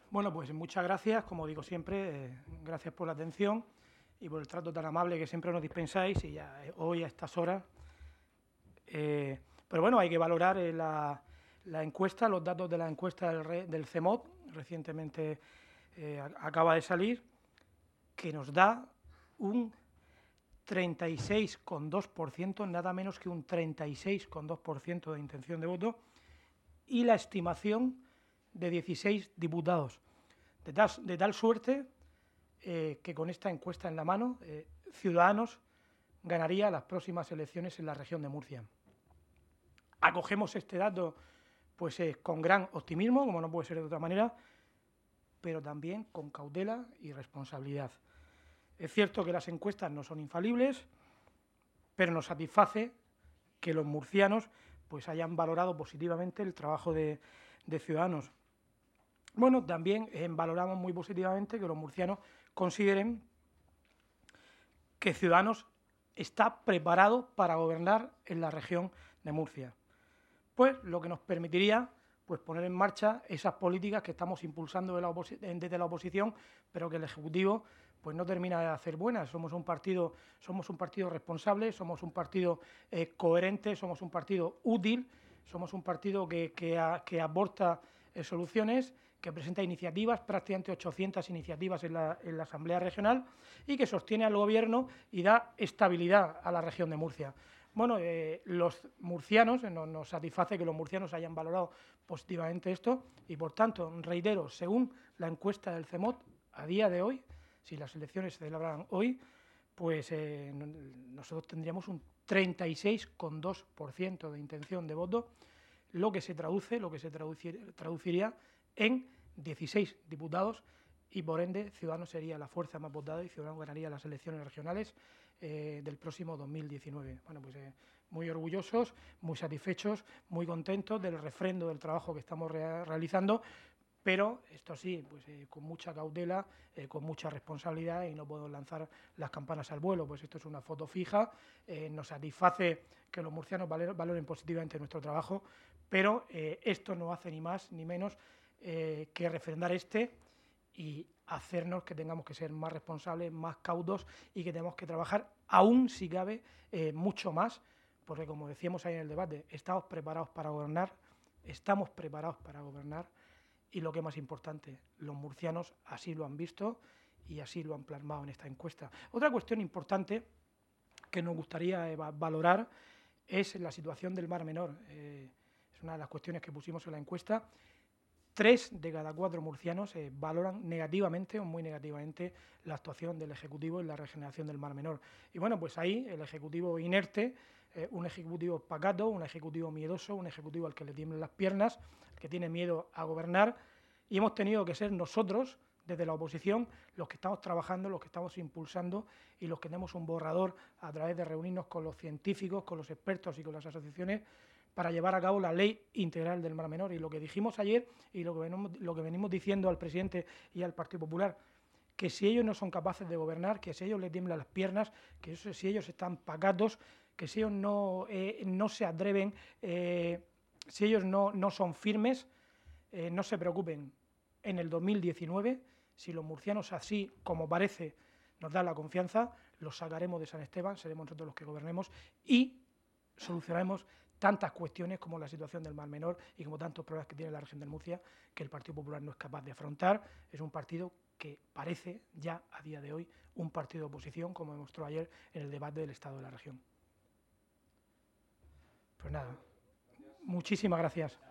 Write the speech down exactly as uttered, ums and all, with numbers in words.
Bueno, pues muchas gracias, como digo siempre, eh, gracias por la atención y por el trato tan amable que siempre nos dispensáis y ya eh, hoy a estas horas. Eh, pero bueno, hay que valorar eh, la, la encuesta, los datos de la encuesta del, re, del CEMOT, recientemente eh, acaba de salir, que nos da un treinta y seis coma dos por ciento, nada menos que un treinta y seis coma dos por ciento de intención de voto, y la estimación de dieciséis diputados. De tal, de tal suerte eh, que con esta encuesta en la mano, eh, Ciudadanos ganaría las próximas elecciones en la región de Murcia. Acogemos este dato pues, eh, con gran optimismo, como no puede ser de otra manera, pero también con cautela y responsabilidad. Es cierto que las encuestas no son infalibles, pero nos satisface que los murcianos pues, hayan valorado positivamente el trabajo de, de Ciudadanos. Bueno, también eh, valoramos muy positivamente que los murcianos consideren que Ciudadanos está preparado para gobernar en la región de Murcia. Pues lo que nos permitiría pues, poner en marcha esas políticas que estamos impulsando de la desde la oposición, pero que el Ejecutivo pues, no termina de hacer buenas. Somos un partido, somos un partido responsable, somos un partido eh, coherente, somos un partido útil, somos un partido que, que, a, que aporta eh, soluciones, que presenta iniciativas, prácticamente ochocientas iniciativas en la, en la Asamblea Regional, y que sostiene al Gobierno y da estabilidad a la región de Murcia. Bueno, eh, los murcianos, eh, nos, nos satisface que los murcianos hayan valorado positivamente esto y, por tanto, reitero, según la encuesta del CEMOT, a día de hoy, si las elecciones se celebran hoy, pues eh, nosotros tendríamos un treinta y seis coma dos por ciento de intención de voto, lo que se traduce, lo que se traducir, traduciría en dieciséis diputados y, por ende, Ciudadanos sería la fuerza más votada y Ciudadanos ganaría las elecciones regionales eh, del próximo dos mil diecinueve. Bueno, pues eh, muy orgullosos, muy satisfechos, muy contentos del refrendo del trabajo que estamos re realizando, pero esto sí, pues eh, con mucha cautela, eh, con mucha responsabilidad y no puedo lanzar las campanas al vuelo, pues esto es una foto fija, eh, nos satisface que los murcianos valoren positivamente nuestro trabajo, pero eh, esto no hace ni más ni menos eh, que refrendar este y hacernos que tengamos que ser más responsables, más cautos y que tenemos que trabajar, aún si cabe, eh, mucho más, porque como decíamos ahí en el debate, estamos preparados para gobernar, estamos preparados para gobernar y lo que es más importante, los murcianos así lo han visto y así lo han plasmado en esta encuesta. Otra cuestión importante que nos gustaría eh, valorar es la situación del Mar Menor. Eh, es una de las cuestiones que pusimos en la encuesta. Tres de cada cuatro murcianos eh, valoran negativamente o muy negativamente la actuación del Ejecutivo en la regeneración del Mar Menor. Y bueno, pues ahí el Ejecutivo inerte, eh, un Ejecutivo pacato, un Ejecutivo miedoso, un Ejecutivo al que le tiemblan las piernas, que tiene miedo a gobernar, y hemos tenido que ser nosotros, desde la oposición, los que estamos trabajando, los que estamos impulsando y los que tenemos un borrador a través de reunirnos con los científicos, con los expertos y con las asociaciones para llevar a cabo la ley integral del Mar Menor. Y lo que dijimos ayer y lo que venimos, lo que venimos diciendo al presidente y al Partido Popular, que si ellos no son capaces de gobernar, que si ellos les tiemblan las piernas, que si ellos están pacatos, que si ellos no, eh, no se atreven, eh, si ellos no, no son firmes, eh, no se preocupen. En el dos mil diecinueve, si los murcianos, así como parece, nos dan la confianza, los sacaremos de San Esteban, seremos nosotros los que gobernemos y solucionaremos tantas cuestiones como la situación del Mar Menor y como tantos problemas que tiene la región de Murcia que el Partido Popular no es capaz de afrontar. Es un partido que parece ya a día de hoy un partido de oposición, como demostró ayer en el debate del estado de la región. Pues nada, muchísimas gracias.